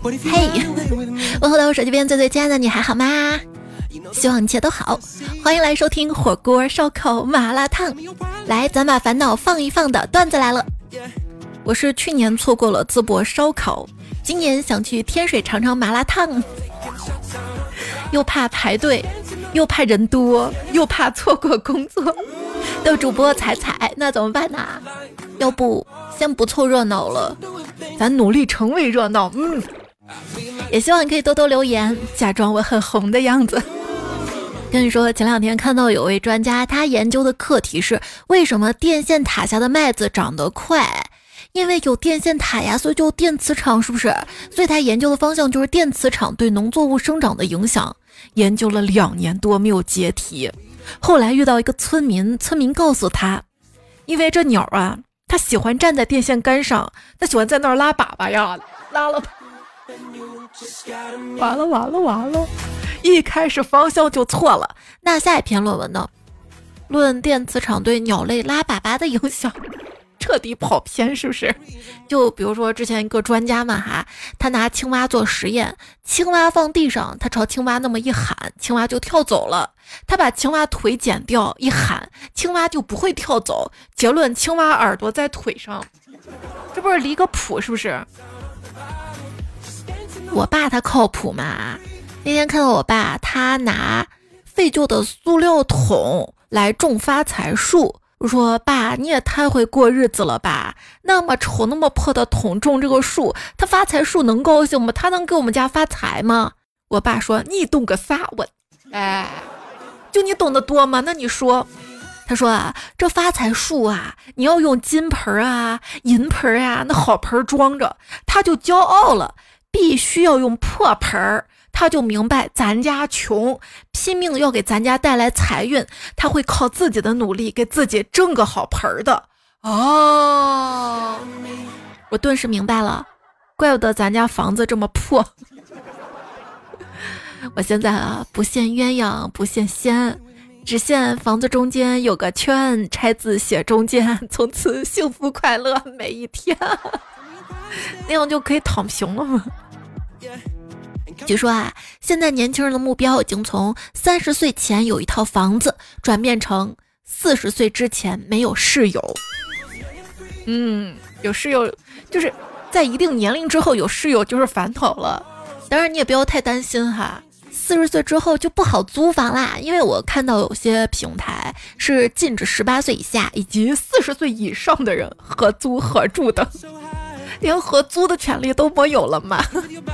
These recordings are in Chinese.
嘿，问候到我手机边最亲爱的你还好吗？希望一切都好，欢迎来收听火锅烧烤麻辣烫。来，咱把烦恼放一放的段子来了。我是去年错过了淄博烧烤，今年想去天水尝尝麻辣烫，又怕排队，又怕人多，又怕错过工作。逗主播踩踩，那怎么办呢？要不先不凑热闹了，咱努力成为热闹。也希望你可以多多留言，假装我很红的样子。跟你说，前两天看到有位专家，他研究的课题是为什么电线塔下的麦子长得快？因为有电线塔呀，所以就有电磁场，是不是？所以他研究的方向就是电磁场对农作物生长的影响。研究了2年多没有解题，后来遇到一个村民告诉他，因为这鸟啊，它喜欢站在电线杆上，它喜欢在那儿拉粑粑呀，拉了吧。完了，一开始方向就错了。那下一篇论文呢？论电磁场对鸟类拉粑粑的影响，彻底跑偏，是不是？就比如说之前一个专家嘛他拿青蛙做实验，青蛙放地上，他朝青蛙那么一喊，青蛙就跳走了。他把青蛙腿剪掉一喊，青蛙就不会跳走。结论，青蛙耳朵在腿上，这不是离个谱是不是？我爸他靠谱嘛？那天看到我爸，他拿废旧的塑料桶来种发财树。我说，爸，你也太会过日子了吧，那么丑那么破的桶种这个树，他发财树能高兴吗？他能给我们家发财吗？我爸说，你懂个啥？就你懂得多吗？那你说。他说啊，这发财树啊，你要用金盆啊、银盆啊，那好盆装着，他就骄傲了，必须要用破盆，他就明白咱家穷，拼命要给咱家带来财运，他会靠自己的努力给自己挣个好盆的。哦，我顿时明白了，怪不得咱家房子这么破。我现在啊，不羡鸳鸯不羡仙，只羡房子中间有个圈，拆字写中间，从此幸福快乐每一天。那样就可以躺平了吗？据说啊，现在年轻人的目标已经从30岁前有一套房子转变成40岁之前没有室友。有室友就是在一定年龄之后有室友就是烦恼了。当然你也不要太担心哈，40岁之后就不好租房啦，因为我看到有些平台是禁止18岁以下以及40岁以上的人合租合住的，连合租的权利都没有了嘛。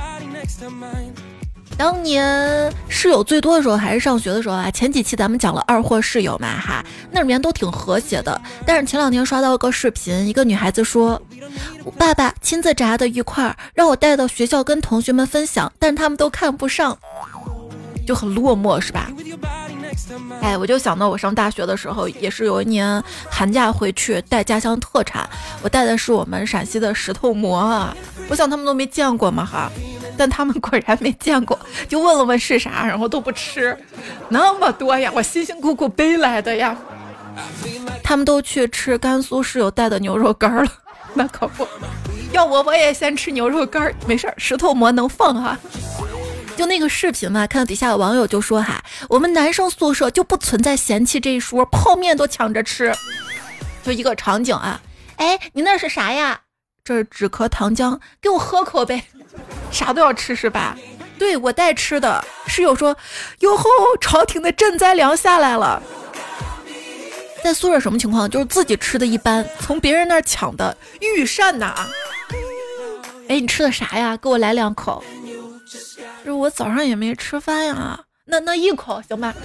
当年室友最多的时候还是上学的时候啊，前几期咱们讲了2货室友嘛那里面都挺和谐的。但是前2天刷到一个视频，一个女孩子说，我爸爸亲自炸的一块让我带到学校跟同学们分享，但他们都看不上，就很落寞是吧？我就想到我上大学的时候，也是有一年寒假回去带家乡特产，我带的是我们陕西的石头馍啊，我想他们都没见过嘛但他们果然没见过，就问了是啥，然后都不吃，那么多呀，我辛辛苦苦背来的呀，他们都去吃甘肃室友带的牛肉干了，那可不，要我也先吃牛肉干，没事，石头馍能放就那个视频嘛，看到底下有网友就说我们男生宿舍就不存在嫌弃这一说，泡面都抢着吃，就一个场景你那是啥呀？这是止咳糖浆，给我喝口呗，啥都要吃是吧？对，我带吃的。室友说，哟吼，朝廷的赈灾粮下来了。在宿舍什么情况？就是自己吃的一般，从别人那儿抢的御膳呐。你吃的啥呀？给我来2口。就是我早上也没吃饭呀，那1口行吧？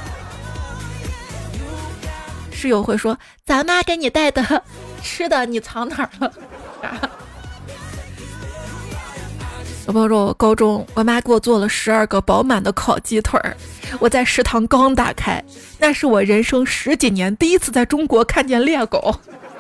室友会说，咱妈给你带的吃的你藏哪儿了？有朋友说，我高中我妈给我做了12个饱满的烤鸡腿儿，我在食堂刚打开，那是我人生10几年第一次在中国看见猎狗，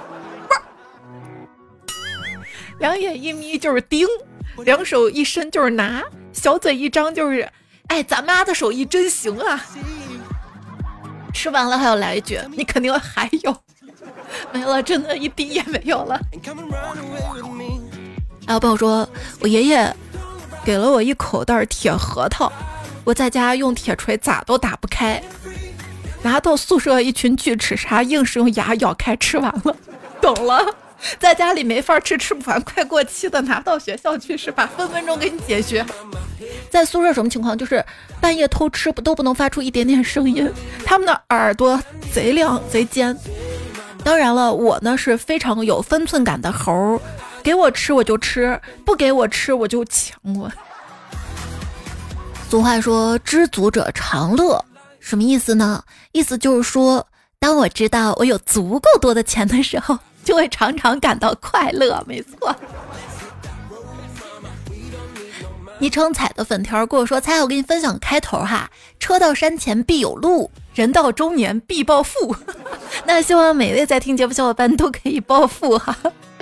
两眼一眯就是盯，两手一伸就是拿，小嘴一张就是咱妈的手艺真行啊。吃完了还要来一句，你肯定还有。没了，真的一滴也没有了。还有朋友说，我爷爷给了我一口袋铁核桃，我在家用铁锤咋都打不开，拿到宿舍一群巨齿鲨硬是用牙咬开吃完了。懂了，在家里没法吃不完快过期的，拿到学校去是吧？分分钟给你解决。在宿舍什么情况？就是半夜偷吃都不能发出一点点声音，他们的耳朵贼亮贼尖。当然了，我呢是非常有分寸感的猴，给我吃我就吃，不给我吃我就抢我。俗话说知足者常乐，什么意思呢？意思就是说，当我知道我有足够多的钱的时候，就会常常感到快乐。没错。昵称彩的粉条跟我说，彩我给你分享开头哈，车到山前必有路，人到中年必暴富。那希望每位在听节目小伙伴都可以暴富哈。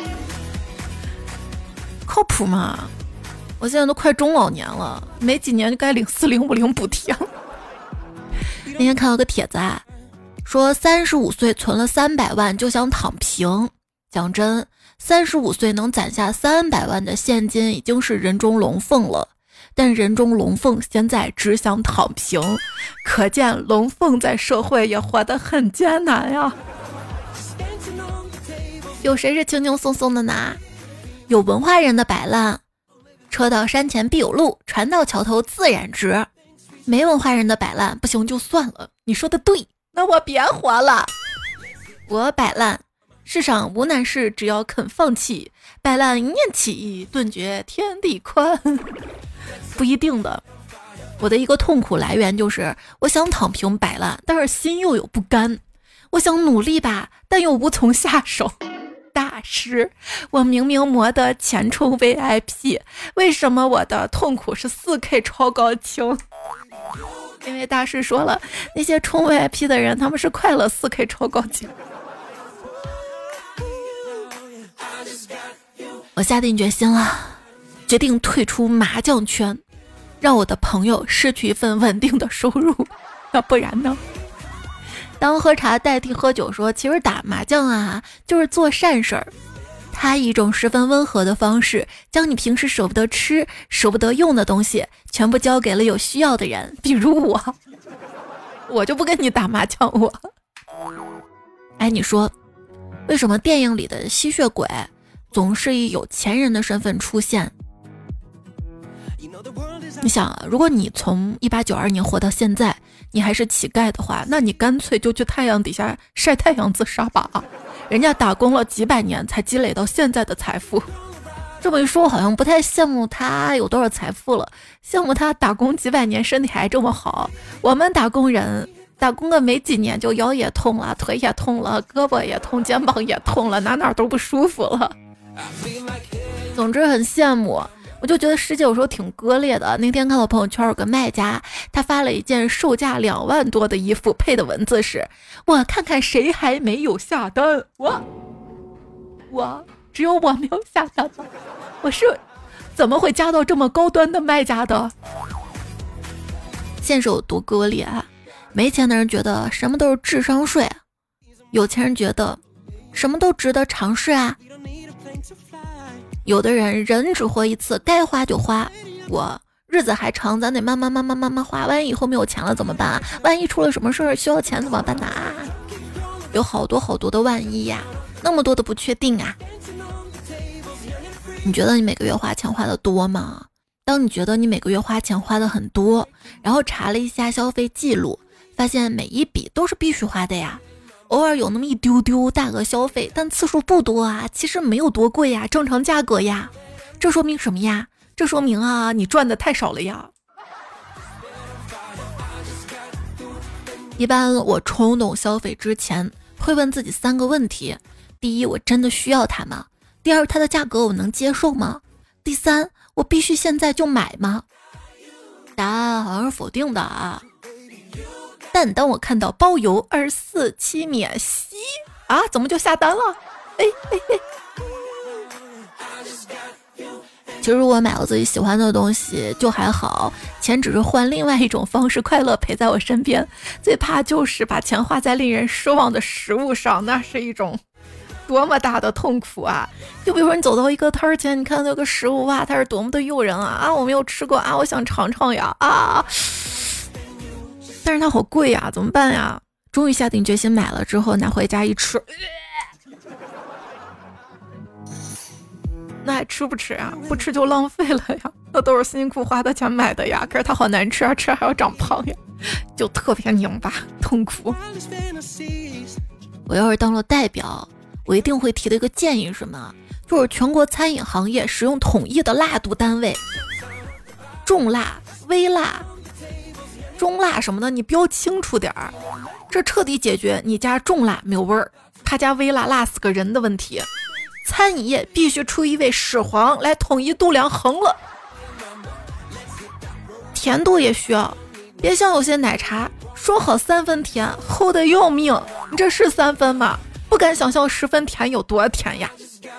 靠谱吗？我现在都快中老年了，没几年就该领4050补贴了。那天看到个帖子啊，说35岁存了300万就想躺平。讲真，35岁能攒下300万的现金已经是人中龙凤了，但人中龙凤现在只想躺平，可见龙凤在社会也活得很艰难呀。有谁是轻轻松松的呢？有文化人的摆烂，车到山前必有路，船到桥头自然直。没文化人的摆烂，不行就算了。你说的对，那我别活了。我摆烂，世上无难事，只要肯放弃，摆烂一念起，顿觉天地宽。不一定的，我的一个痛苦来源就是我想躺平摆烂，但是心又有不甘。我想努力吧，但又无从下手。大师，我明明磨的前充 VIP， 为什么我的痛苦是 4K 超高清？因为大师说了，那些充 VIP 的人他们是快乐 4K 超高清。我下定决心了，决定退出麻将圈，让我的朋友失去一份稳定的收入，要不然呢？当喝茶代替喝酒说，其实打麻将啊就是做善事儿，它以一种十分温和的方式，将你平时舍不得吃舍不得用的东西全部交给了有需要的人，比如我就不跟你打麻将。哎，你说为什么电影里的吸血鬼总是以有钱人的身份出现？你想啊，如果你从1892年活到现在，你还是乞丐的话，那你干脆就去太阳底下晒太阳自杀吧。人家打工了几百年才积累到现在的财富。这么一说，我好像不太羡慕他有多少财富了，羡慕他打工几百年身体还这么好。我们打工人打工个没几年就腰也痛了，腿也痛了，胳膊也痛，肩膀也痛了，哪都不舒服了。总之很羡慕。我就觉得世界有时候挺割裂的。那天看到朋友圈有个卖家，他发了一件售价2万多的衣服，配的文字是：我看看谁还没有下单。我只有我没有下单吗？我是怎么会加到这么高端的卖家的？现实有多割裂啊！没钱的人觉得什么都是智商税，有钱人觉得什么都值得尝试啊。有的人只活一次，该花就花。我日子还长，咱得慢慢花。万一以后没有钱了怎么办啊？万一出了什么事儿需要钱怎么办呢？有好多的万一呀，那么多的不确定啊。你觉得你每个月花钱花的多吗？当你觉得你每个月花钱花的很多，然后查了一下消费记录，发现每一笔都是必须花的呀。偶尔有那么一丢丢大额消费，但次数不多啊，其实没有多贵呀，正常价格呀。这说明什么呀？这说明啊，你赚的太少了呀。一般我冲动消费之前会问自己3个问题：第一，我真的需要它吗？第二，它的价格我能接受吗？第三，我必须现在就买吗？答案好像是否定的啊。但当我看到包邮24期免息啊，怎么就下单了？其实我买到自己喜欢的东西就还好，钱只是换另外一种方式快乐陪在我身边。最怕就是把钱花在令人失望的食物上，那是一种多么大的痛苦啊！就比如说你走到一个摊儿前，你看那个食物哇，它是多么的诱人啊！我没有吃过啊，我想尝尝呀啊！但是它好贵呀，怎么办呀？终于下定决心买了之后拿回家一吃，那还吃不吃啊？不吃就浪费了呀，那都是辛辛苦花的钱买的呀。可是它好难吃啊，吃还要长胖呀，就特别拧巴痛苦。我要是当了代表，我一定会提的一个建议是什么？就是全国餐饮行业使用统一的辣度单位，重辣、微辣、中辣什么的，你标清楚点儿，这彻底解决你家重辣没有味儿，他家微辣辣死个人的问题。餐饮业必须出一位始皇来统一度量衡了。甜度也需要，别像有些奶茶说好3分甜，齁得要命，你这是3分吗？不敢想象10分甜有多甜呀。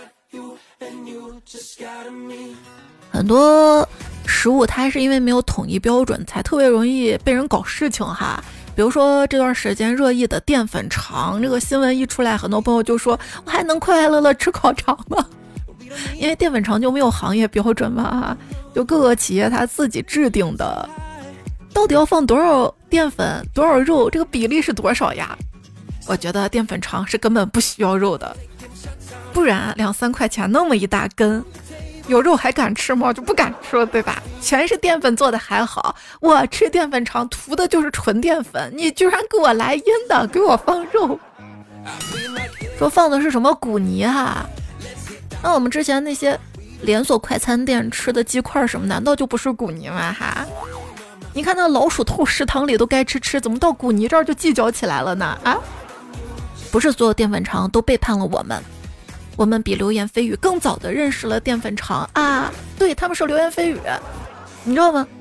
很多食物它是因为没有统一标准才特别容易被人搞事情哈。比如说这段时间热议的淀粉肠，这个新闻一出来，很多朋友就说我还能快快乐乐吃烤肠吗？因为淀粉肠就没有行业标准嘛，就各个企业它自己制定的，到底要放多少淀粉多少肉，这个比例是多少呀？我觉得淀粉肠是根本不需要肉的，不然2-3块钱那么一大根，有肉还敢吃吗？就不敢吃了，对吧？全是淀粉做的还好，我吃淀粉肠涂的就是纯淀粉，你居然给我来阴的，给我放肉，说放的是什么骨泥哈？那我们之前那些连锁快餐店吃的鸡块什么，难道就不是骨泥吗？哈，你看那老鼠透食堂里都该吃，怎么到骨泥这儿就计较起来了呢？啊，不是所有淀粉肠都背叛了我们。我们比流言蜚语更早的认识了淀粉肠啊，对，他们是流言蜚语，你知道吗？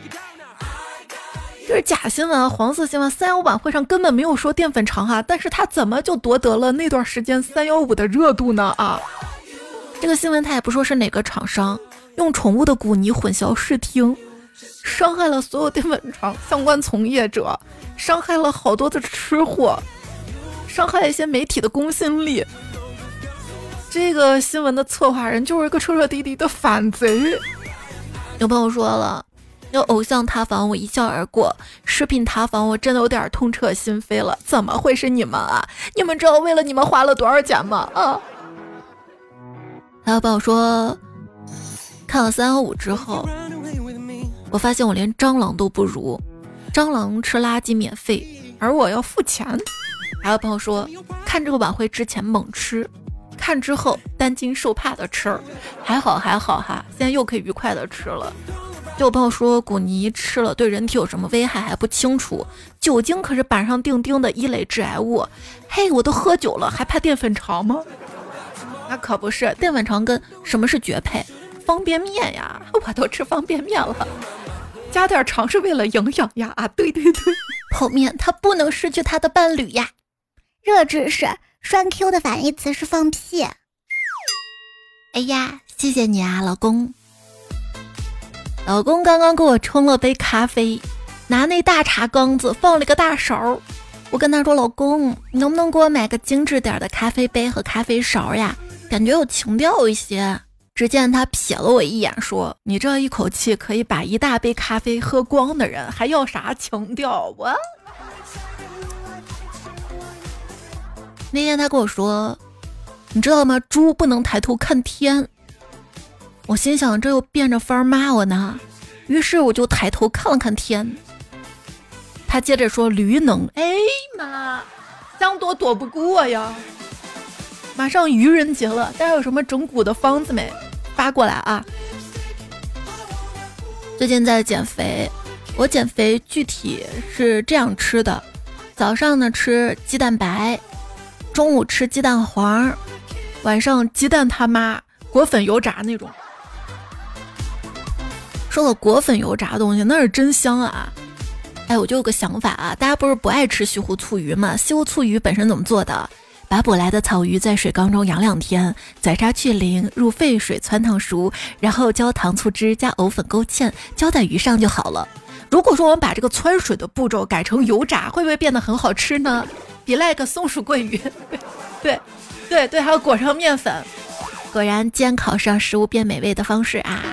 这是假新闻，黄色新闻。315晚会上根本没有说淀粉肠啊，但是他怎么就夺得了那段时间315的热度呢？啊，这个新闻他也不说是哪个厂商用宠物的骨泥混淆视听，伤害了所有淀粉肠相关从业者，伤害了好多的吃货，伤害一些媒体的公信力。这个新闻的策划人就是一个彻彻底底的反贼。有朋友说了，有偶像塌房我一笑而过，食品塌房我真的有点痛彻心扉了，怎么会是你们啊？你们知道为了你们花了多少钱吗？啊！还有朋友说，看了315之后，我发现我连蟑螂都不如，蟑螂吃垃圾免费，而我要付钱。还有朋友说，看这个晚会之前猛吃，看之后担惊受怕的吃，还好哈，现在又可以愉快的吃了。就有朋友说骨泥吃了对人体有什么危害还不清楚，酒精可是板上钉钉的一类致癌物。嘿，我都喝酒了还怕淀粉肠吗？那可不是，淀粉肠跟什么是绝配？方便面呀，我都吃方便面了，加点肠是为了营养呀。啊，对，泡面它不能失去它的伴侣呀。 热知识，栓 Q 的反义词是放屁。 哎呀，谢谢你啊，老公。老公刚刚给我冲了杯咖啡，拿那大茶缸子放了个大勺。我跟他说，老公，你能不能给我买个精致点的咖啡杯和咖啡勺呀？感觉有情调一些。只见他瞥了我一眼说，你这一口气可以把一大杯咖啡喝光的人还要啥情调啊？那天他跟我说，你知道吗？猪不能抬头看天。我心想这又变着法儿骂我呢，于是我就抬头看了看天。他接着说驴能，哎妈，想躲不过呀。马上愚人节了，大家有什么整蛊的方子没？发过来啊。最近在减肥，我减肥具体是这样吃的，早上呢吃鸡蛋白，中午吃鸡蛋黄，晚上鸡蛋他妈裹粉油炸那种。说到裹粉油炸的东西，那是真香啊！哎，我就有个想法啊，大家不是不爱吃西湖醋鱼吗？西湖醋鱼本身怎么做的？把捕来的草鱼在水缸中养2天，宰杀去鳞，入沸水汆烫熟，然后浇糖醋汁加藕粉勾芡，浇在鱼上就好了。如果说我们把这个汆水的步骤改成油炸，会不会变得很好吃呢？比来个松鼠桂鱼。对， 对，还要裹上面粉。果然监考是让食物变美味的方式啊。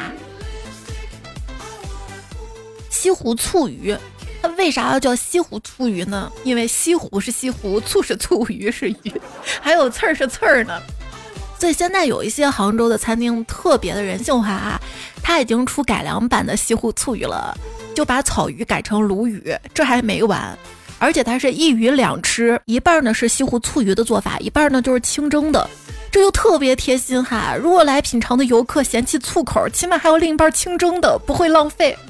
西湖醋鱼，它为啥要叫西湖醋鱼呢？因为西湖是西湖，醋是醋，鱼是鱼，还有刺儿是刺儿呢。所以现在有一些杭州的餐厅特别的人性化啊，它已经出改良版的西湖醋鱼了，就把草鱼改成鲈鱼，这还没完。而且它是一鱼两吃，一半呢是西湖醋鱼的做法，一半呢就是清蒸的，这就特别贴心哈。如果来品尝的游客嫌弃醋口，起码还有另一半清蒸的，不会浪费。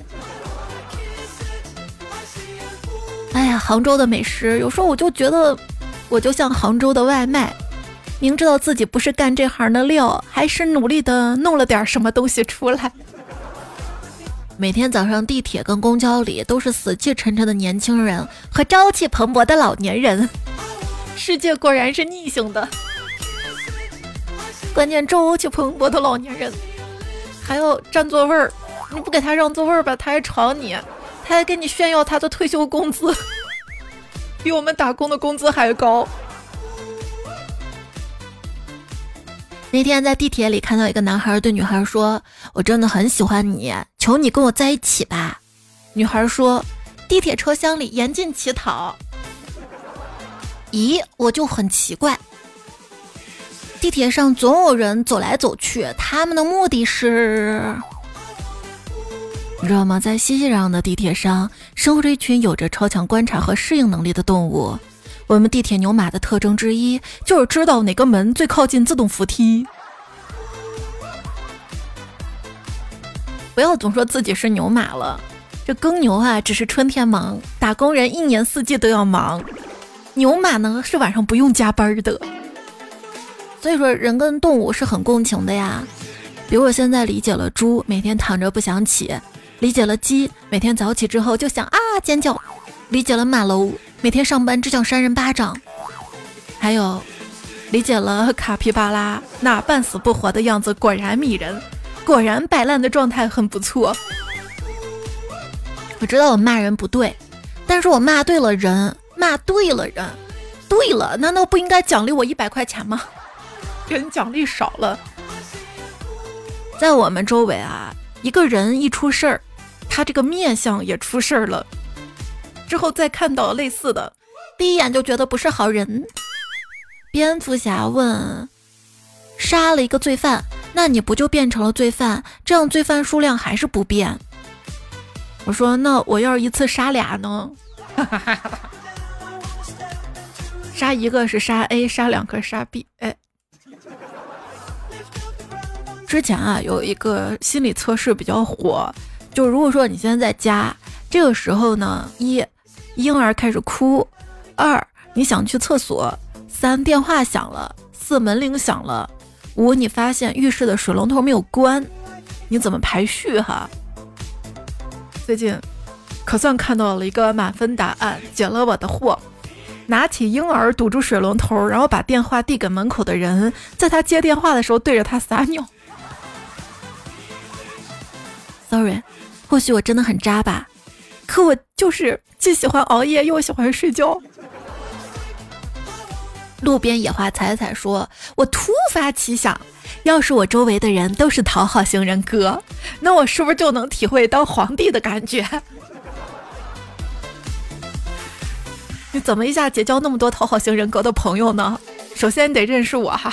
哎呀，杭州的美食，有时候我就觉得我就像杭州的外卖，明知道自己不是干这行的料，还是努力的弄了点什么东西出来。每天早上地铁跟公交里都是死气沉沉的年轻人和朝气蓬勃的老年人，世界果然是逆行的。关键朝气蓬勃的老年人还要占座位儿，你不给他让座位儿吧，他还吵你，他还跟你炫耀他的退休工资比我们打工的工资还高。那天在地铁里看到一个男孩对女孩说，我真的很喜欢你，求你跟我在一起吧。女孩说，地铁车厢里严禁乞讨。咦，我就很奇怪，地铁上总有人走来走去，他们的目的是……你知道吗？在新西兰的地铁上生活着一群有着超强观察和适应能力的动物。我们地铁牛马的特征之一就是知道哪个门最靠近自动扶梯。不要总说自己是牛马了，这耕牛啊只是春天忙，打工人一年四季都要忙，牛马呢是晚上不用加班的。所以说人跟动物是很共情的呀。比如我现在理解了猪每天躺着不想起，理解了鸡每天早起之后就想啊尖叫，理解了马楼每天上班只想扇人巴掌，还有理解了卡皮巴拉那半死不活的样子果然迷人，果然摆烂的状态很不错。我知道我骂人不对，但是我骂对了人，骂对了人，对了，难道不应该奖励我100块钱吗？人奖励少了。在我们周围啊，一个人一出事儿，他这个面相也出事儿了，之后再看到类似的，第一眼就觉得不是好人。蝙蝠侠问，杀了一个罪犯，那你不就变成了罪犯？这样罪犯数量还是不变。我说那我要是一次杀俩呢？杀一个是杀 A， 杀两个杀 B。 哎，之前啊有一个心理测试比较火，就如果说你现在在家，这个时候呢，一婴儿开始哭，2你想去厕所，3电话响了，4门铃响了，5你发现浴室的水龙头没有关，你怎么排序哈？最近可算看到了一个满分答案，解了我的惑。拿起婴儿堵住水龙头，然后把电话递给门口的人，在他接电话的时候对着他撒尿。Sorry， 或许我真的很渣吧，可我就是既喜欢熬夜又喜欢睡觉。路边野花采采说，我突发奇想，要是我周围的人都是讨好型人格，那我是不是就能体会当皇帝的感觉？你怎么一下结交那么多讨好型人格的朋友呢？首先你得认识我哈。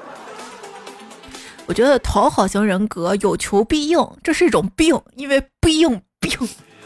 我觉得讨好型人格有求必应，这是一种病，因为不应病。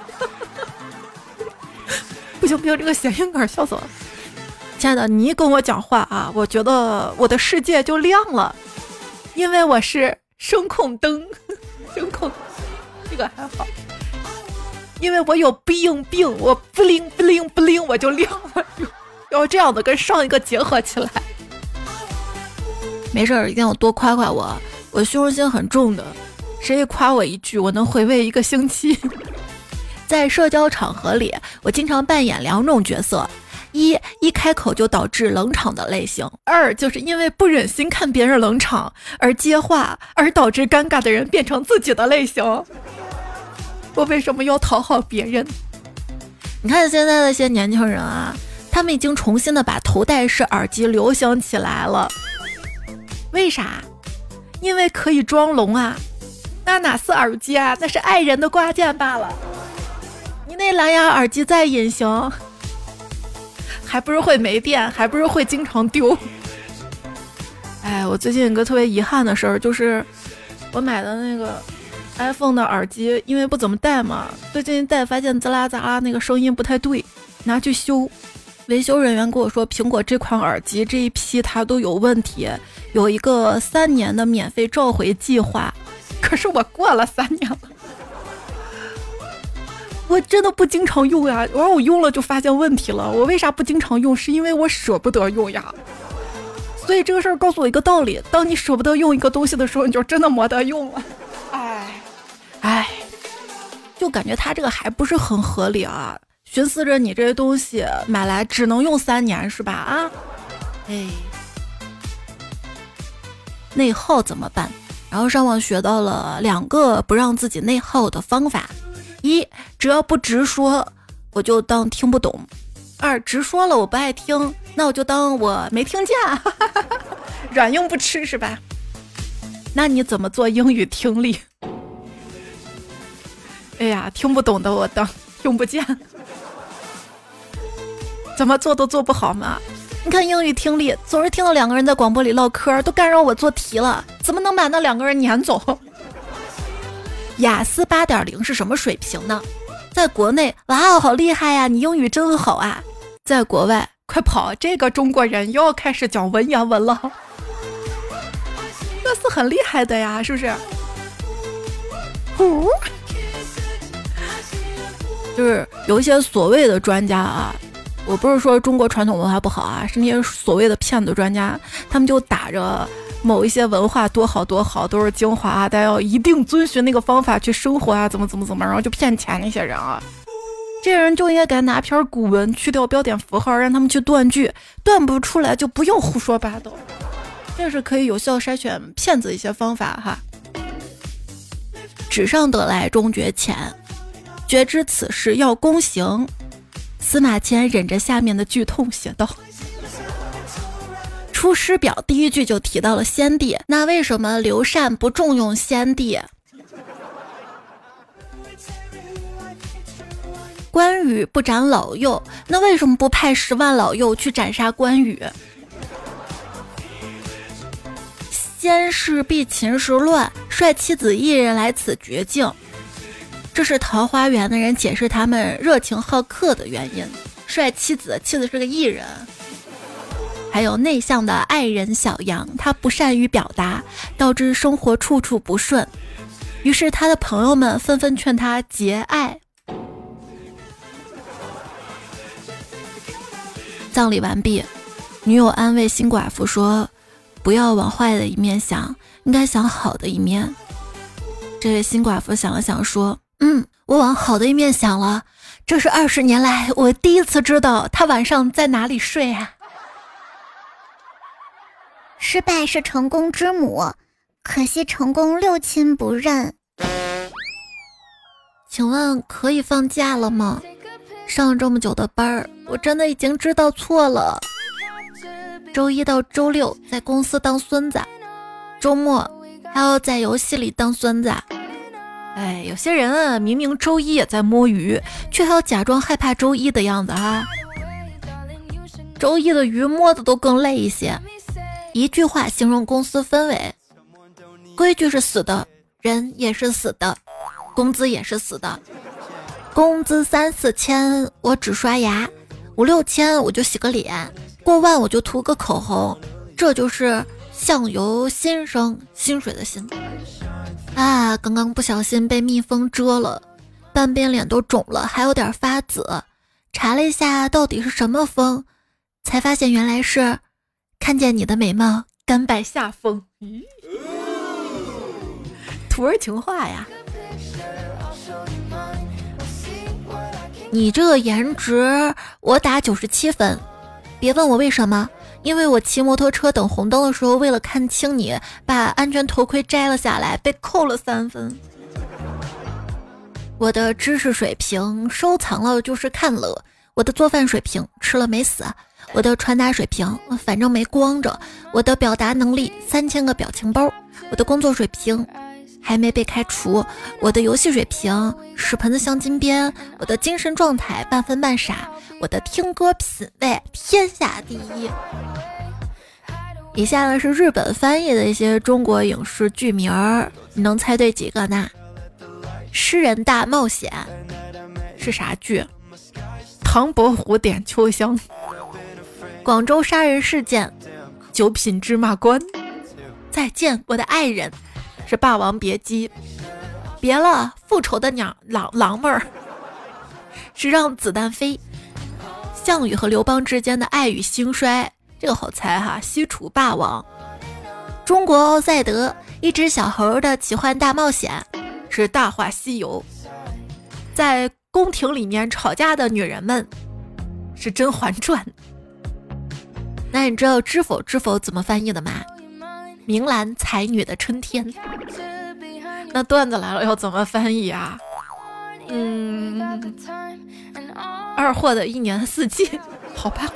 不行，这个谐音梗笑死我了。亲爱的，你一跟我讲话啊，我觉得我的世界就亮了，因为我是声控灯。声控这个还好，因为我有病，我不灵不灵不灵，我就亮了。要这样的跟上一个结合起来。没事儿，一定要多夸夸我，我虚荣心很重的，谁夸我一句，我能回味1个星期。在社交场合里，我经常扮演2种角色，一开口就导致冷场的类型，2就是因为不忍心看别人冷场而接话，而导致尴尬的人变成自己的类型。我为什么要讨好别人？你看现在的一些年轻人啊，他们已经重新的把头戴式耳机流行起来了。 为啥？因为可以装聋啊。那哪是耳机啊，那是爱人的挂件罢了。你那蓝牙耳机再隐形，还不是会没电，还不是会经常丢。哎，我最近有个特别遗憾的事儿，就是我买的那个 iPhone 的耳机，因为不怎么戴嘛，最近一戴发现滋啦滋啦那个声音不太对，拿去修。维修人员跟我说，苹果这款耳机这一批它都有问题，有一个3年的免费召回计划。可是我过了3年了，我真的不经常用呀。我用了就发现问题了，我为啥不经常用？是因为我舍不得用呀。所以这个事儿告诉我一个道理，当你舍不得用一个东西的时候，你就真的没得用了。哎，就感觉它这个还不是很合理啊。寻思着你这些东西买来只能用3年是吧？啊，内耗怎么办？然后上网学到了2个不让自己内耗的方法：一，只要不直说，我就当听不懂；二，直说了我不爱听，那我就当我没听见。软硬不吃是吧？那你怎么做英语听力？哎呀，听不懂的我当听不见。怎么做都做不好嘛。你看英语听力，总是听到2个人在广播里唠嗑，都干扰我做题了，怎么能把那2个人撵走？雅思 8.0 是什么水平呢？在国内，哇，好厉害呀，你英语真好啊。在国外，快跑，这个中国人又要开始讲文言文了。那是很厉害的呀，是不是？就是有一些所谓的专家啊，我不是说中国传统文化不好啊，是那些所谓的骗子专家，他们就打着某一些文化多好多好，都是精华啊，大家要一定遵循那个方法去生活啊，怎么，然后就骗钱那些人啊。这些人就应该给他拿篇古文，去掉标点符号，让他们去断句，断不出来就不用胡说八道。这是可以有效筛选骗子一些方法哈。纸上得来终觉浅，觉知此事要躬行。司马迁忍着下面的剧痛写道：出师表第一句就提到了先帝，那为什么刘禅不重用先帝？关羽不斩老幼，那为什么不派10万老幼去斩杀关羽？先是避秦时乱，率妻子一人来此绝境。这是桃花源的人解释他们热情好客的原因。率妻子是个艺人。还有内向的爱人小杨，他不善于表达，导致生活处处不顺。于是他的朋友们纷纷劝他节爱。葬礼完毕，女友安慰新寡妇说，不要往坏的一面想，应该想好的一面。这位新寡妇想了想说，我往好的一面想了，这是20年来我第一次知道他晚上在哪里睡啊。 失败是成功之母，可惜成功六亲不认。 请问可以放假了吗？上了这么久的班儿，我真的已经知道错了。周一到周六在公司当孙子，周末还要在游戏里当孙子。哎，有些人啊，明明周一也在摸鱼，却还要假装害怕周一的样子啊。周一的鱼摸的都更累一些。一句话形容公司氛围：规矩是死的，人也是死的，工资也是死的。工资3、4千我只刷牙，5、6千我就洗个脸，过万我就涂个口红，这就是相由心生，薪水的薪啊！刚刚不小心被蜜蜂蛰了，半边脸都肿了，还有点发紫。查了一下到底是什么蜂，才发现原来是看见你的美貌甘拜下风。徒儿情话呀。你这个颜值我打97分，别问我为什么，因为我骑摩托车等红灯的时候，为了看清你，把安全头盔摘了下来，被扣了3分。我的知识水平收藏了就是看了，我的做饭水平吃了没死， 我的传达水平反正没光着，我的表达能力3000个表情包，我的工作水平还没被开除，我的游戏水平10盆子镶金边，我的精神状态半分半傻，我的听歌品味天下第一。以下呢是日本翻译的一些中国影视剧名儿，你能猜对几个呢？诗人大冒险是啥剧？唐伯虎点秋香。广州杀人事件，九品芝麻官。再见我的爱人是霸王别姬。别了复仇的郎们儿是让子弹飞。项羽和刘邦之间的爱与兴衰，这个好猜哈，西楚霸王。中国奥赛德，一只小猴的奇幻大冒险是大话西游。在宫廷里面吵架的女人们是甄嬛传。那你知道知否知否怎么翻译的吗？明兰才女的春天。那段子来了要怎么翻译啊？二货的一年四季。好吧，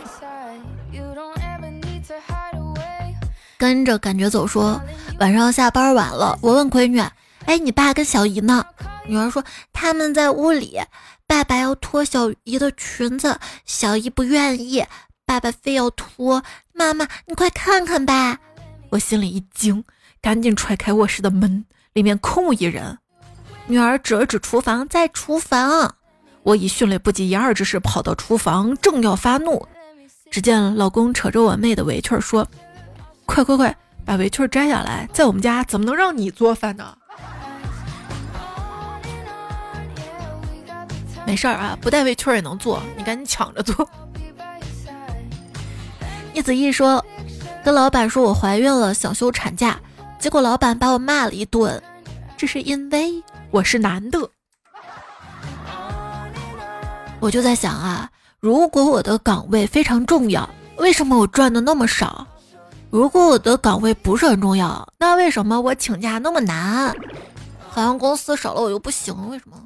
跟着感觉走说，晚上下班晚了，我问闺女，哎，你爸跟小姨呢？女儿说他们在屋里，爸爸要脱小姨的裙子，小姨不愿意，爸爸非要脱，妈妈你快看看吧。我心里一惊，赶紧踹开卧室的门，里面空无一人。女儿指了指厨房，在厨房。我以迅雷不及掩耳之势跑到厨房，正要发怒，只见老公扯着我妹的围裙说，快把围裙摘下来，在我们家怎么能让你做饭呢？没事儿啊，不带围裙也能做，你赶紧抢着做。叶子毅说，跟老板说我怀孕了，想休产假，结果老板把我骂了一顿，这是因为我是男的。我就在想啊，如果我的岗位非常重要，为什么我赚的那么少？如果我的岗位不是很重要，那为什么我请假那么难？好像公司少了我又不行，为什么？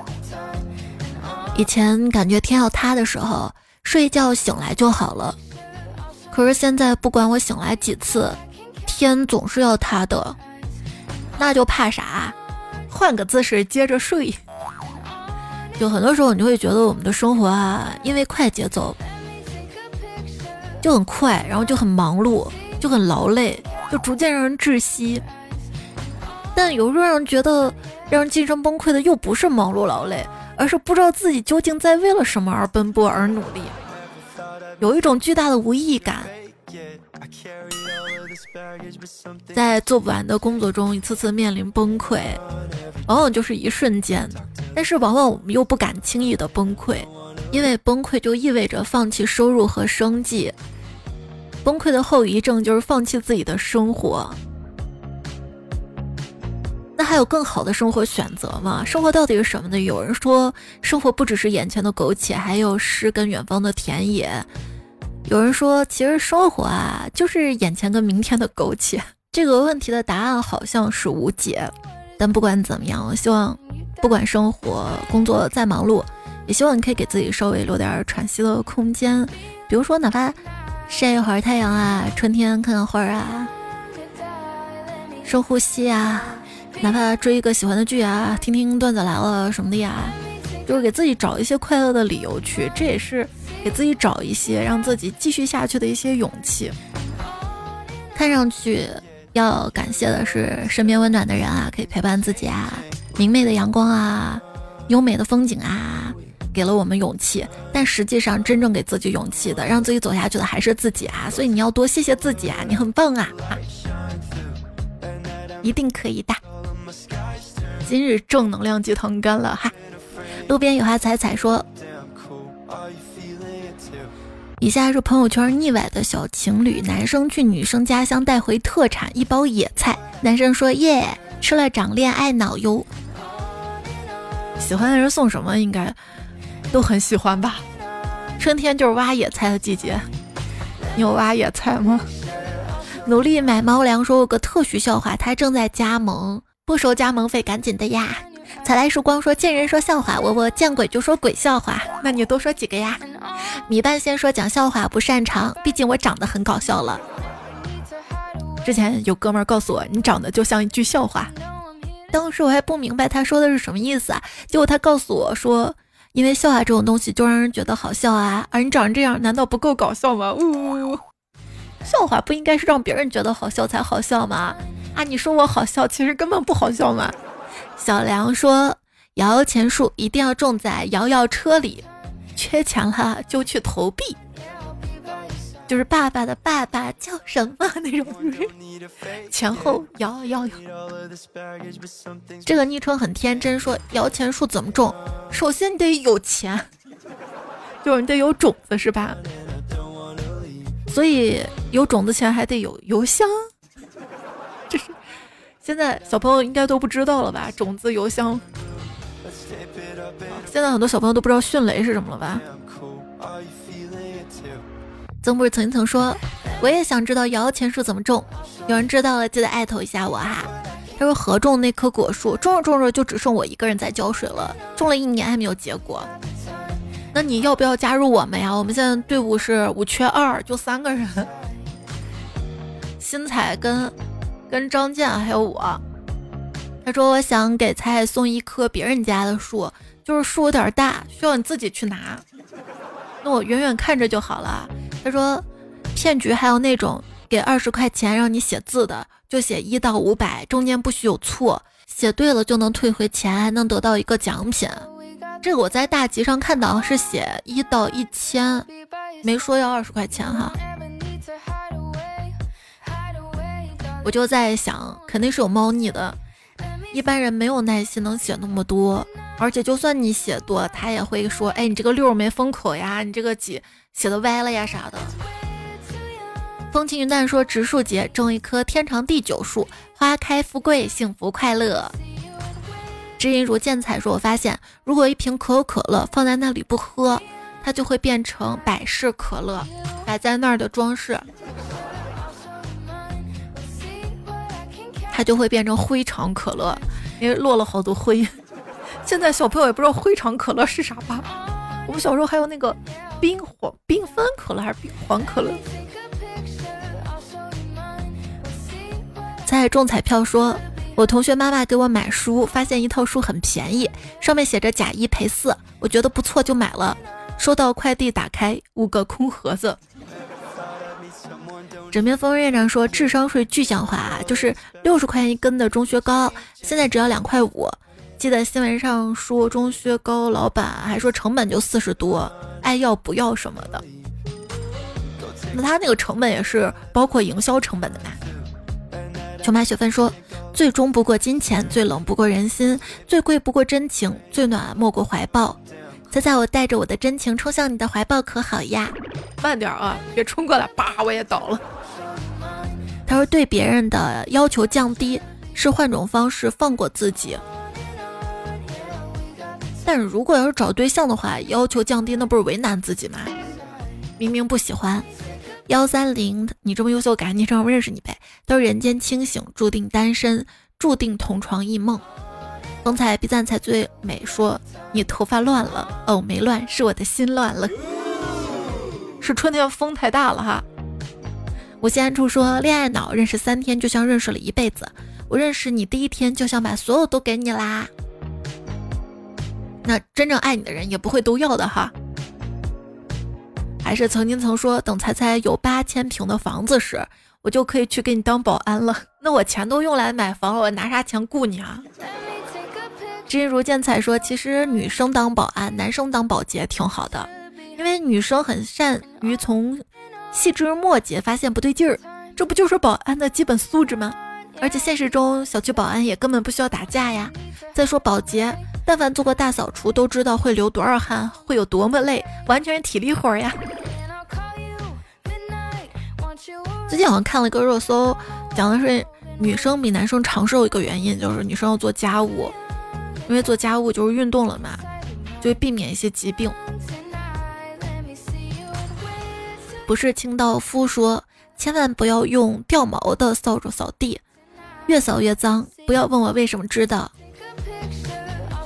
以前感觉天要塌的时候，睡一觉醒来就好了。可是现在不管我醒来几次，天总是要塌的。那就怕啥？换个姿势接着睡。就很多时候你会觉得我们的生活啊，因为快节奏就很快，然后就很忙碌，就很劳累，就逐渐让人窒息。但有时候让人觉得让人精神崩溃的又不是忙碌劳累，而是不知道自己究竟在为了什么而奔波而努力，有一种巨大的无意义感。在做不完的工作中一次次面临崩溃，往往就是一瞬间，但是往往我们又不敢轻易的崩溃，因为崩溃就意味着放弃收入和生计，崩溃的后遗症就是放弃自己的生活。那还有更好的生活选择吗？生活到底是什么呢？有人说生活不只是眼前的苟且，还有诗跟远方的田野。有人说其实生活啊就是眼前跟明天的苟且。这个问题的答案好像是无解，但不管怎么样，我希望不管生活工作再忙碌，也希望你可以给自己稍微留点喘息的空间，比如说哪怕晒一会儿太阳啊，春天看看花啊，深呼吸啊，哪怕追一个喜欢的剧啊，听听段子来了什么的呀，就是给自己找一些快乐的理由去，这也是给自己找一些让自己继续下去的一些勇气。看上去要感谢的是身边温暖的人啊，可以陪伴自己啊，明媚的阳光啊，优美的风景啊，给了我们勇气。但实际上真正给自己勇气的，让自己走下去的还是自己啊，所以你要多谢谢自己啊，你很棒啊，一定可以的。今日正能量鸡汤干了哈。路边有花彩彩说，以下是朋友圈腻歪的小情侣，男生去女生家乡带回特产一包野菜，男生说耶，吃了长恋爱脑哟。喜欢的人送什么应该都很喜欢吧，春天就是挖野菜的季节，你有挖野菜吗？努力买猫粮说有个特许笑话，他正在加盟，不收加盟费赶紧的呀。 彩来时光说见人说笑话，我见鬼就说鬼笑话，那你多说几个呀？米半仙说讲笑话不擅长，毕竟我长得很搞笑了。之前有哥们儿告诉我你长得就像一句笑话，当时我还不明白他说的是什么意思啊，结果他告诉我说因为笑话这种东西就让人觉得好笑啊，而你长成这样难道不够搞笑吗？笑话不应该是让别人觉得好笑才好笑吗？啊，你说我好笑其实根本不好笑嘛。小梁说摇摇钱树一定要种在摇摇车里，缺钱了就去投币，就是爸爸的爸爸叫什么那种，前后摇摇摇。这个昵称很天真，说摇钱树怎么种？首先你得有钱，就是你得有种子是吧？所以有种子前还得有邮箱，这是现在小朋友应该都不知道了吧？种子邮箱，现在很多小朋友都不知道迅雷是什么了吧？曾不是曾说我也想知道摇摇钱树怎么种，有人知道了记得艾特一下我哈。他说合种那棵果树种着种着就只剩我一个人在浇水了，种了1年还没有结果。那你要不要加入我们呀？我们现在队伍是5缺2，就3个人，新彩跟张健还有我。他说我想给彩送一棵别人家的树，就是树有点大，需要你自己去拿，那我远远看着就好了。他说骗局还有那种给20块钱让你写字的，就写1到500，中间不许有错，写对了就能退回钱，还能得到一个奖品。这个我在大集上看到是写1到1000，没说要20块钱哈。我就在想肯定是有猫腻的，一般人没有耐心能写那么多，而且就算你写多他也会说哎你这个6没封口呀，你这个几写的歪了呀啥的。风轻云淡说植树节种一棵天长地久树，花开富贵幸福快乐。知音如见彩说我发现如果一瓶可口可乐放在那里不喝，它就会变成百事可乐，摆在那儿的装饰，它就会变成灰肠可乐，因为落了好多灰。现在小朋友也不知道灰肠可乐是啥吧？我们小时候还有那个冰帆可乐还是冰黄可乐。在中彩票说我同学妈妈给我买书，发现一套书很便宜，上面写着假1赔4，我觉得不错就买了，收到快递打开5个空盒子。枕边风院长说智商税具象化，就是60块钱一根的中薛高现在只要2块5，记得新闻上说中薛高老板还说成本就40多，爱要不要什么的，那他那个成本也是包括营销成本的吧。穷马雪芬说最终不过金钱，最冷不过人心，最贵不过真情，最暖莫过怀抱。猜猜我带着我的真情冲向你的怀抱可好呀？慢点啊，别冲过来，叭我也倒了。他说对别人的要求降低是换种方式放过自己，但是如果要是找对象的话，要求降低那不是为难自己吗？明明不喜欢130，你这么优秀，赶紧让我认识你呗。都是人间清醒，注定单身，注定同床异梦。风采必赞才最美说你头发乱了，哦没乱，是我的心乱了，是春天风太大了哈。我先安处说恋爱脑认识3天就像认识了一辈子，我认识你第1天就想把所有都给你啦。那真正爱你的人也不会都要的哈。还是曾说等猜猜有8000平的房子时，我就可以去给你当保安了。那我钱都用来买房了，我拿啥钱雇你啊？知音如见彩说其实女生当保安，男生当保洁挺好的，因为女生很善于从细枝末节发现不对劲儿，这不就是保安的基本素质吗？而且现实中小区保安也根本不需要打架呀。再说保洁，但凡做过大扫除都知道会流多少汗，会有多么累，完全是体力活呀。最近好像看了一个热搜，讲的是女生比男生长寿一个原因就是女生要做家务，因为做家务就是运动了嘛，就会避免一些疾病。不是清道夫说千万不要用掉毛的扫帚扫地，越扫越脏，不要问我为什么知道。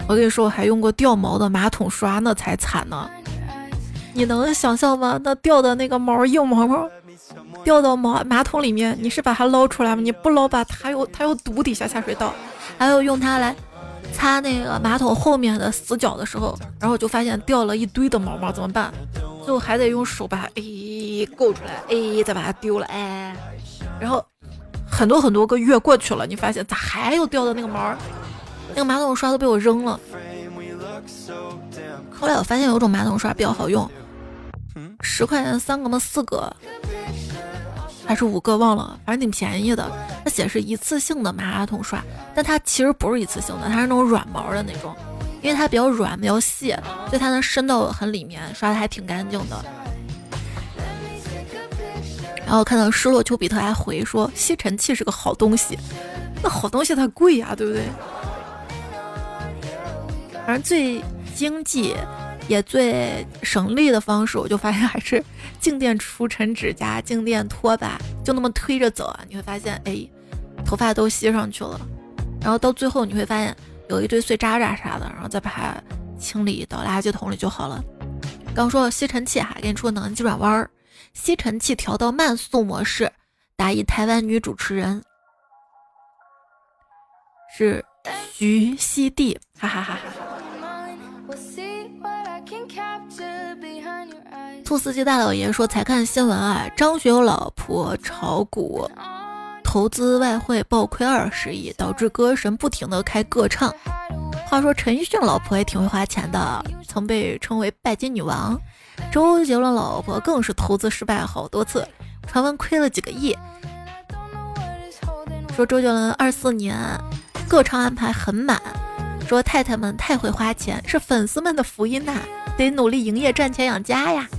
我跟你说，我还用过掉毛的马桶刷，那才惨呢。你能想象吗？那掉的那个毛硬毛毛掉到马桶里面，你是把它捞出来吗？你不捞吧，它又堵底下下水道。还有用它来擦那个马桶后面的死角的时候，然后就发现掉了一堆的毛毛，怎么办？最后还得用手把它够出来，再把它丢了，然后很多个月过去了，你发现咋还有掉的那个毛？那个马桶刷都被我扔了。后来我发现有种马桶刷比较好用，10块钱3个吗？4个还是5个忘了，反正挺便宜的。它写是一次性的马桶刷，但它其实不是一次性的，它是那种软毛的那种，因为它比较软比较细，所以它能伸到很里面，刷的还挺干净的。然后看到失落丘比特还回说吸尘器是个好东西，那好东西它贵呀，对不对？反正最经济也最省力的方式，我就发现还是静电除尘指甲、静电拖把，就那么推着走啊，你会发现，头发都吸上去了，然后到最后你会发现有一堆碎渣渣啥的，然后再把它清理到垃圾桶里就好了。刚说吸尘器给你出个脑筋转弯，吸尘器调到慢速模式，答疑台湾女主持人是徐熙娣，哈哈哈哈。兔司机大老爷说才看新闻张学友老婆炒股投资外汇暴亏20亿，导致歌神不停的开歌唱。话说陈奕迅老婆也挺会花钱的，曾被称为拜金女王。周杰伦老婆更是投资失败好多次，传闻亏了几个亿。说周杰伦24年歌唱安排很满，说太太们太会花钱，是粉丝们的福音呐，得努力营业赚钱养家呀。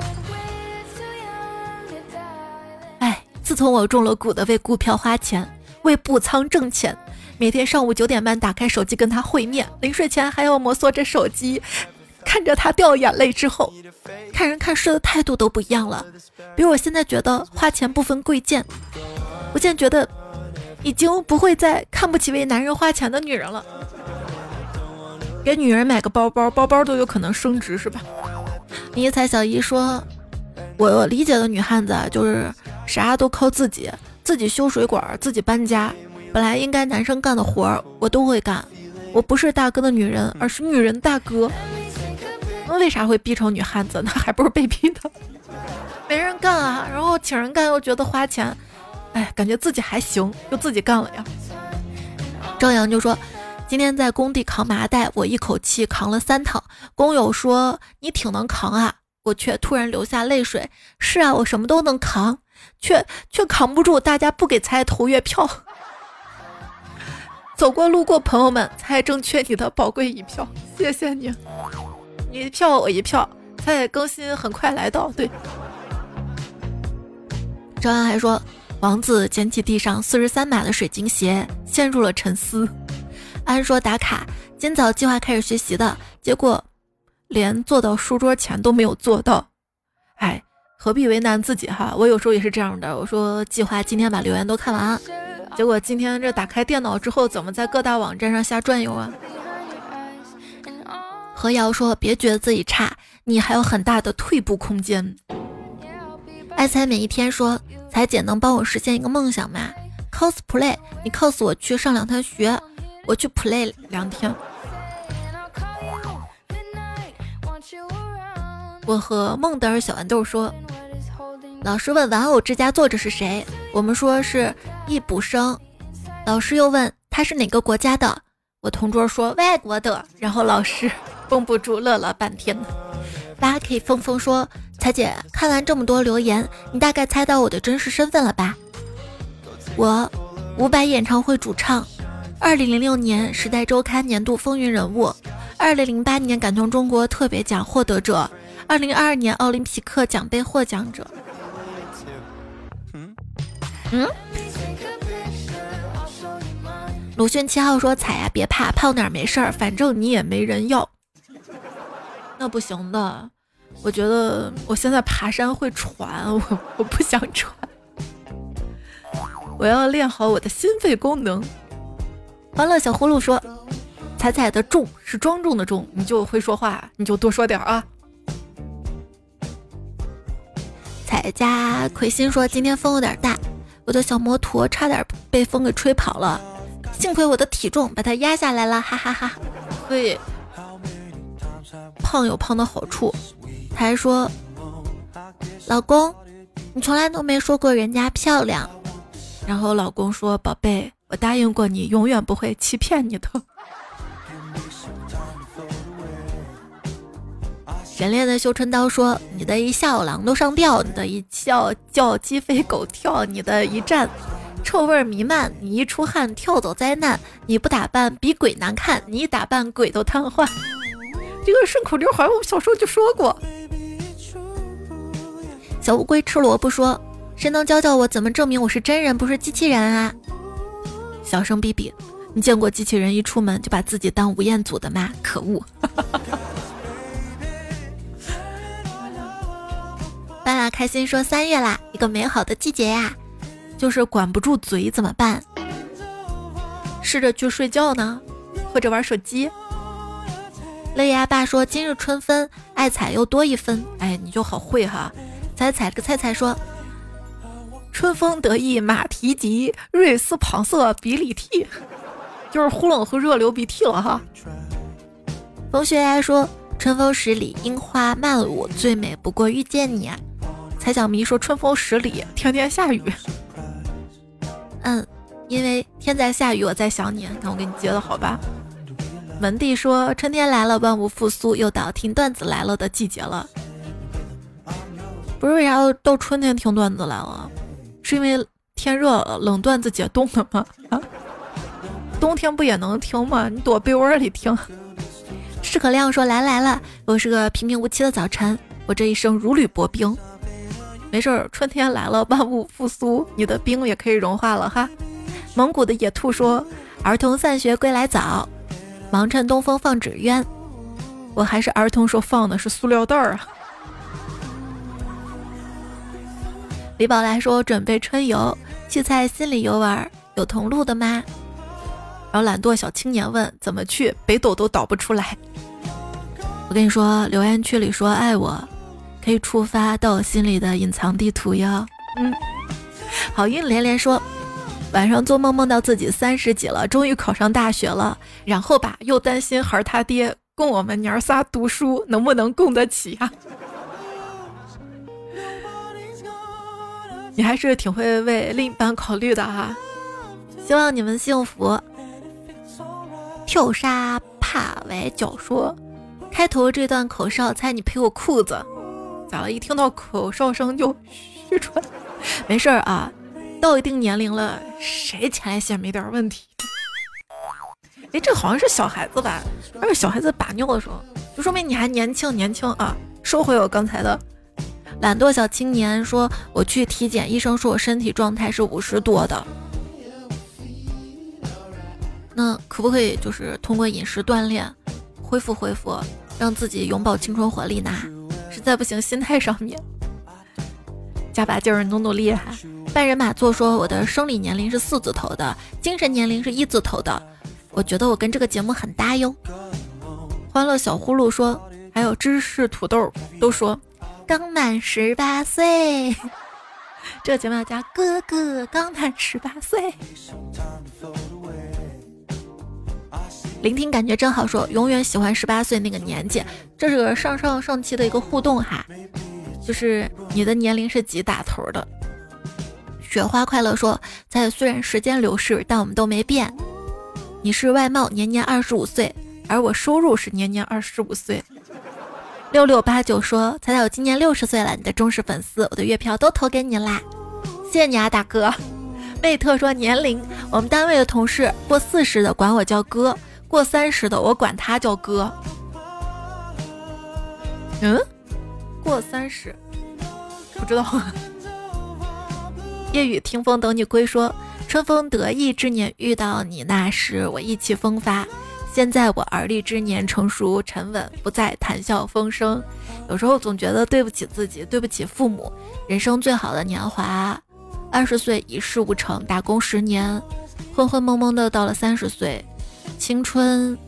自从我中了股的为股票花钱，为补仓挣钱，每天上午9点半打开手机跟他会面，临睡前还要摩挲着手机，看着他掉眼泪之后，看人看事的态度都不一样了。比如我现在觉得花钱不分贵贱，我现在觉得已经不会再看不起为男人花钱的女人了。给女人买个包包，包包都有可能升值是吧？迷彩小姨说，我理解的女汉子就是啥都靠自己，自己修水管，自己搬家，本来应该男生干的活儿我都会干，我不是大哥的女人，而是女人大哥。那为啥会逼成女汉子呢？还不是被逼的，没人干啊，然后请人干又觉得花钱，感觉自己还行，就自己干了呀。张扬就说，今天在工地扛麻袋，我一口气扛了3趟，工友说你挺能扛啊，我却突然流下泪水。是啊，我什么都能扛，却扛不住大家不给菜投月票。走过路过朋友们，才正缺你的宝贵一票，谢谢你，你一票我一票，菜更新很快来到。对，张安还说，王子捡起地上43码的水晶鞋，陷入了沉思。安说打卡，今早计划开始学习的，结果连坐到书桌前都没有做到。何必为难自己哈？我有时候也是这样的，我说计划今天把留言都看完，结果今天这打开电脑之后，怎么在各大网站上瞎转悠啊？何瑶说，别觉得自己差，你还有很大的退步空间。爱才每一天说，彩姐能帮我实现一个梦想吗？ cosplay， 你 cos 我去上2天学，我去 play 2天。我和孟德尔小豌豆说，老师问玩偶之家作者是谁，我们说是易卜生。老师又问他是哪个国家的，我同桌说外国的，然后老师绷不住乐了半天。Lucky 峰峰说，彩姐看完这么多留言，你大概猜到我的真实身份了吧？我伍佰演唱会主唱，2006年时代周刊年度风云人物，2008年感动中国特别奖获得者，2022年奥林匹克奖杯获奖者。鲁迅7号说，彩呀别怕，胖点没事儿，反正你也没人要。那不行的，我觉得我现在爬山会喘，我不想喘，我要练好我的心肺功能。欢乐小葫芦说， 彩彩的重是庄重的重，你就会说话，你就多说点啊。彩家魁星说今天风有点大，我的小摩托差点被风给吹跑了，幸亏我的体重把它压下来了，哈哈哈。所以胖有胖的好处。他还说，老公你从来都没说过人家漂亮，然后老公说，宝贝，我答应过你永远不会欺骗你的。人恋的修春刀说，你的一笑狼都上吊，你的一笑叫鸡飞狗跳，你的一站臭味弥漫，你一出汗跳走灾难，你不打扮比鬼难看，你一打扮鬼都瘫痪。这个顺口溜好像我小时候就说过。小乌龟吃萝卜说，谁能教教我怎么证明我是真人不是机器人啊？小声比比，你见过机器人一出门就把自己当吴彦祖的吗？可恶。爸爸开心说，3月啦，一个美好的季节呀，就是管不住嘴怎么办？试着去睡觉呢，或者玩手机。雷牙爸说，今日春分，爱彩又多一分。哎，你就好会哈。彩彩说，春风得意马蹄疾，瑞丝滂沱比里涕，就是忽冷忽热流鼻涕了哈。风雪爱说，春风十里樱花漫舞，最美不过遇见你。彩小迷说，春风十里天天下雨。因为天在下雨我在想你，那我给你接的好吧。文帝说，春天来了万物复苏，又到听段子来了的季节了。不是为啥要到春天听段子来了？是因为天热了，冷段子解冻了吗？冬天不也能听吗？你躲被窝里听。释可亮说，来了，我是个平平无奇的早晨，我这一生如履薄冰。没事儿，春天来了万物复苏，你的冰也可以融化了哈。蒙古的野兔说，儿童散学归来早，忙趁东风放纸鸢。我还是儿童说放的是塑料袋啊。李宝来说，准备春游，荠菜心里有味，有同路的吗？然后懒惰小青年问，怎么去？北斗都导不出来。我跟你说，留言区里说爱我，可以触发到我心里的隐藏地图哟。好运连连说，晚上做梦梦到自己30几了，终于考上大学了，然后吧又担心孩他爹供我们娘仨读书能不能供得起呀？你还是挺会为另一半考虑的哈，希望你们幸福。跳沙帕崴脚说，开头这段口哨猜你赔我裤子，咋了？一听到口哨声就虚穿。没事啊，到一定年龄了，谁前列腺没点问题？哎，这好像是小孩子吧？而且小孩子把尿的时候，就说明你还年轻啊。收回我刚才的。懒惰小青年说，我去体检，医生说我身体状态是50多的。那可不可以就是通过饮食锻炼恢复，让自己永葆青春活力呢？实在不行，心态上面加把劲儿，努力哈。半人马座说，我的生理年龄是4字头的，精神年龄是1字头的，我觉得我跟这个节目很搭哟。欢乐小呼噜说，还有芝士土豆都说刚满18岁，这个节目要加哥哥刚满18岁。聆听感觉真好说，永远喜欢18岁那个年纪。这是个上期的一个互动哈，就是你的年龄是几打头的。雪花快乐说，在虽然时间流逝，但我们都没变。你是外貌年年25岁，而我收入是年年25岁。6689说，彩彩我今年60岁了，你的忠实粉丝，我的月票都投给你啦，谢谢你啊大哥。贝特说，年龄我们单位的同事过40的管我叫哥，过30的我管他叫哥。过30不知道。夜雨听风等你归说，春风得意之年遇到你，那时我意气风发，现在我而立之年成熟沉稳，不再谈笑风生。有时候总觉得对不起自己，对不起父母。人生最好的年华20岁一事无成，打工10年，浑浑梦梦的到了30岁，青春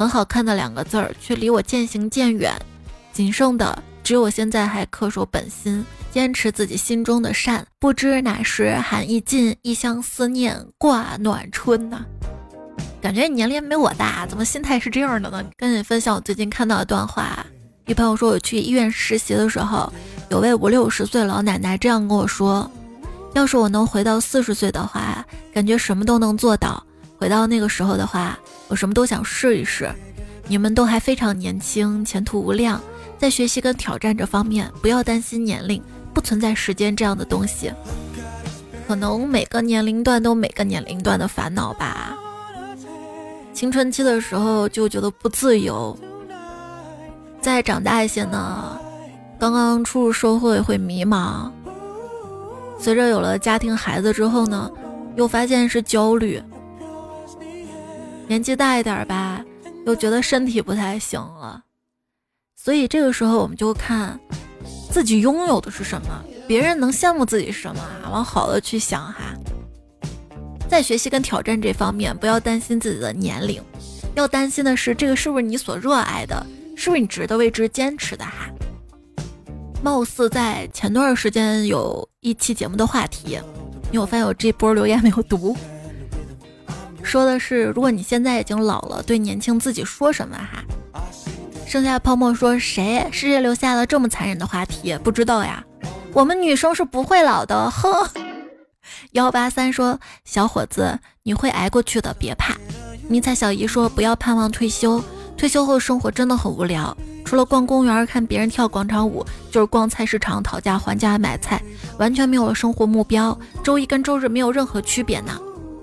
很好看的2个字儿，却离我渐行渐远。仅剩的只有我现在还恪守本心，坚持自己心中的善。不知哪时寒意尽，一厢思念挂暖春呐。感觉你年龄没我大，怎么心态是这样的呢？跟你分享我最近看到的段话。一朋友说，我去医院实习的时候，有位50-60岁老奶奶这样跟我说，要是我能回到40岁的话，感觉什么都能做到。回到那个时候的话，我什么都想试一试。你们都还非常年轻，前途无量，在学习跟挑战这方面不要担心年龄，不存在时间这样的东西。可能每个年龄段都有每个年龄段的烦恼吧。青春期的时候就觉得不自由，再长大一些呢，刚刚初入社会会迷茫，随着有了家庭孩子之后呢，又发现是焦虑，年纪大一点吧，又觉得身体不太行了。所以这个时候我们就看自己拥有的是什么，别人能羡慕自己是什么，往好的去想哈。在学习跟挑战这方面，不要担心自己的年龄，要担心的是这个是不是你所热爱的，是不是你值得为之坚持的哈。貌似在前段时间有一期节目的话题，因为我发现我这波留言没有读，说的是如果你现在已经老了，对年轻自己说什么哈。剩下泡沫说，谁世界留下了这么残忍的话题，不知道呀，我们女生是不会老的，哼。183说，小伙子你会挨过去的，别怕。迷彩小姨说，不要盼望退休，退休后生活真的很无聊，除了逛公园看别人跳广场舞，就是逛菜市场讨价还价买菜，完全没有了生活目标，周一跟周日没有任何区别呢。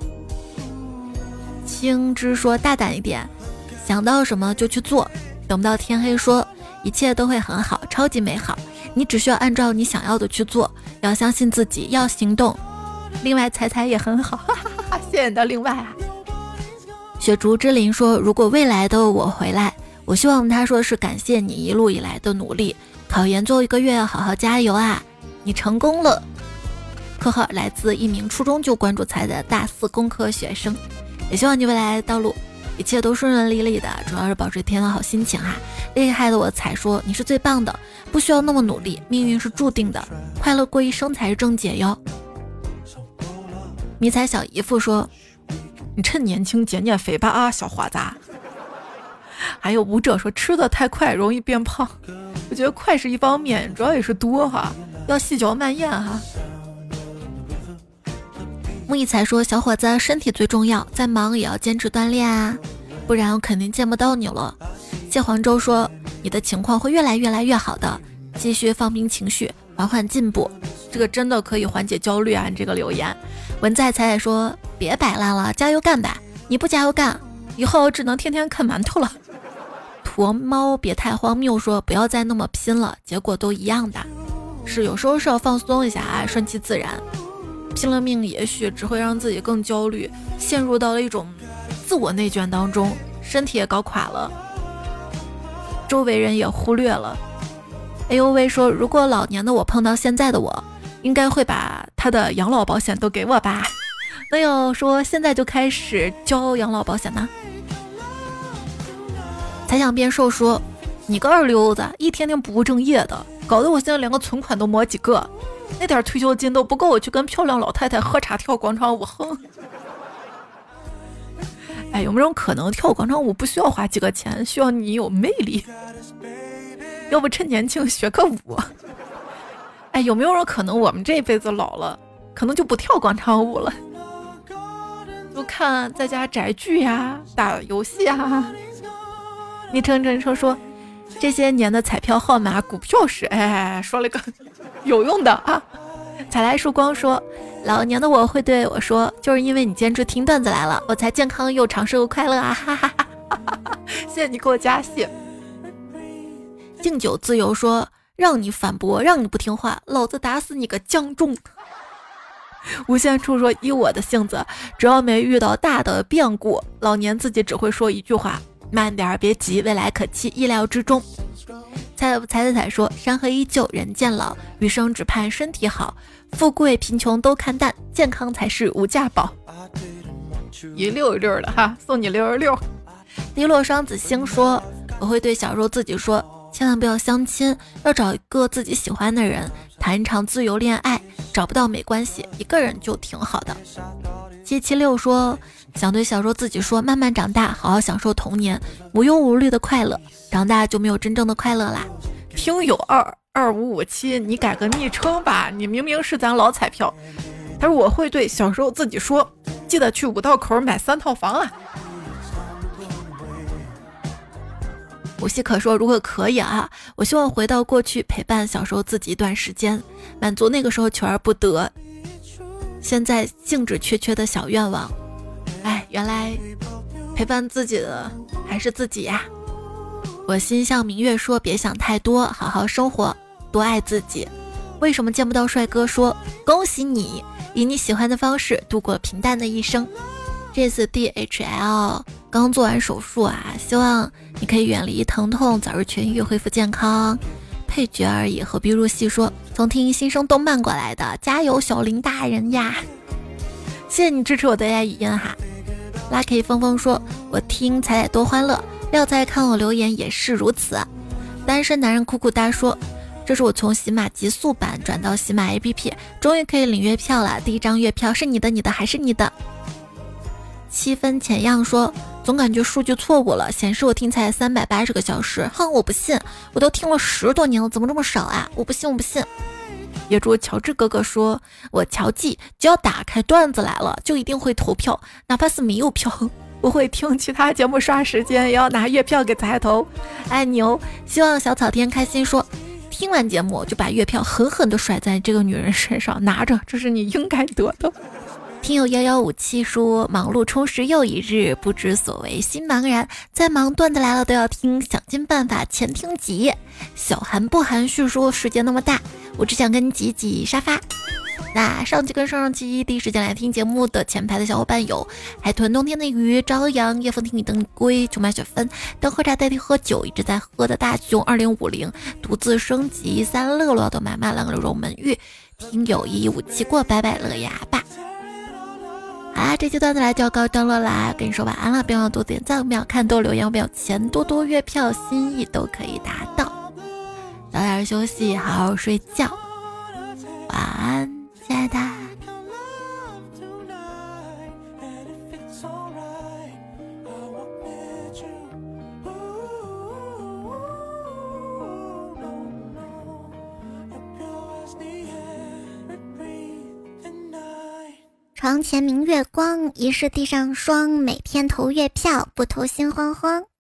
青之说，大胆一点，想到什么就去做，等不到天黑说一切都会很好，超级美好，你只需要按照你想要的去做，要相信自己，要行动。另外彩彩也很好，哈哈哈，谢谢你的另外啊。雪竹之林说，如果未来的我回来，我希望他说是感谢你一路以来的努力，考研最后1个月要好好加油啊，你成功了。括号来自一名初中就关注彩的大4工科学生，也希望你未来道路一切都顺顺利利的，主要是保持一天的好心情哈。厉害的我才说，你是最棒的，不需要那么努力，命运是注定的，快乐过一生才是正解哟。迷彩小姨夫说，你趁年轻减减肥吧啊，小伙子。还有舞者说，吃的太快容易变胖，我觉得快是一方面，主要也是多哈，要细嚼慢咽哈。木一才说，小伙子身体最重要，再忙也要坚持锻炼啊，不然我肯定见不到你了。谢黄州说，你的情况会越来越好的，继续放平情绪，缓缓进步，这个真的可以缓解焦虑啊。你这个留言文在才也说，别摆烂了，加油干吧，你不加油干，以后只能天天啃馒头了。驼猫别太荒谬说，不要再那么拼了，结果都一样的，是有时候是要放松一下啊，顺其自然。拼了命也许只会让自己更焦虑，陷入到了一种自我内卷当中，身体也搞垮了，周围人也忽略了。哎呦喂说，如果老年的我碰到现在的我，应该会把他的养老保险都给我吧。那要说现在就开始交养老保险呢？才想变瘦说，你个二流子，一天天不务正业的，搞得我现在连个存款都没几个，那点退休金都不够我去跟漂亮老太太喝茶跳广场舞，哼。哎，有没有种可能跳广场舞不需要花几个钱，需要你有魅力？要不趁年轻学个舞？哎，有没有种可能我们这一辈子老了，可能就不跳广场舞了，就看在家宅剧呀，打游戏呀。你称说这些年的彩票号码股票是，哎，说了个有用的啊。采来曙光说，老年的我会对我说，就是因为你坚持听段子来了，我才健康又长寿又快乐啊，哈哈哈哈！谢谢你给我加戏。敬酒自由说，让你反驳，让你不听话，老子打死你个江中。无限处说，以我的性子，只要没遇到大的变故，老年自己只会说一句话，慢点别急，未来可期，意料之中。彩说，山河依旧人渐老，余生只盼身体好，富贵贫穷都看淡，健康才是无价宝。一溜一溜的哈，送你66。 篱落双子星说，我会对小时候自己说，千万不要相亲，要找一个自己喜欢的人，谈一场自由恋爱，找不到没关系，一个人就挺好的。776说，想对小时候自己说，慢慢长大，好好享受童年，无忧无虑的快乐，长大就没有真正的快乐啦。听友22557，你改个昵称吧，你明明是咱老彩票。他说我会对小时候自己说，记得去五道口买3套房啊。无戏可说，如果可以啊，我希望回到过去，陪伴小时候自己一段时间，满足那个时候求而不得，现在兴致缺缺的小愿望。哎，原来陪伴自己的还是自己呀。我心向明月说，别想太多，好好生活，多爱自己。为什么见不到帅哥说，恭喜你，以你喜欢的方式度过平淡的一生。这次 DHL 刚做完手术啊，希望你可以远离疼痛，早日痊愈，恢复健康。配角而已，何必入戏说，从听新生动漫过来的，加油小林大人呀。谢谢你支持我的 AI 语音哈。Lucky 峰峰说，我听彩彩多欢乐，廖在看我留言也是如此。单身男人苦苦大说，这是我从喜马极速版转到喜马 APP， 终于可以领月票了，第一张月票是你的，你的还是你的。7分浅样说，总感觉数据错误了，显示我听才380个小时，哼，我不信，我都听了10多年了，怎么这么少啊？我不信，我不信。野猪乔治哥哥说，我乔记只要打开段子来了，就一定会投票，哪怕是没有票，我会听其他节目刷时间，也要拿月票给彩头，爱你哦。希望小草天开心说，听完节目就把月票狠狠地甩在这个女人身上，拿着，这是你应该得的。听友1157说，忙碌充实又一日，不知所谓心茫然，再忙段子来了都要听，想尽办法前听几页。小韩不含蓄说，世界那么大，我只想跟你挤挤沙发。那上期跟上期第一时间来听节目的前排的小伙伴有海豚冬天的鱼、朝阳、夜风听雨等你归、穷买雪芬、当喝茶代替喝酒一直在喝的大熊2050、独自升级3乐乐的满满浪流门玉、听友1157过拜拜乐呀吧。好啦，这期段子来就要告一段落啦，跟你说晚安了，别忘了多点赞，不要看多留言，不要钱多多月票，心意都可以达到。早点休息，好好睡觉，晚安，亲爱的。 床前明月光，疑是地上霜。每天投月票，不投心慌慌。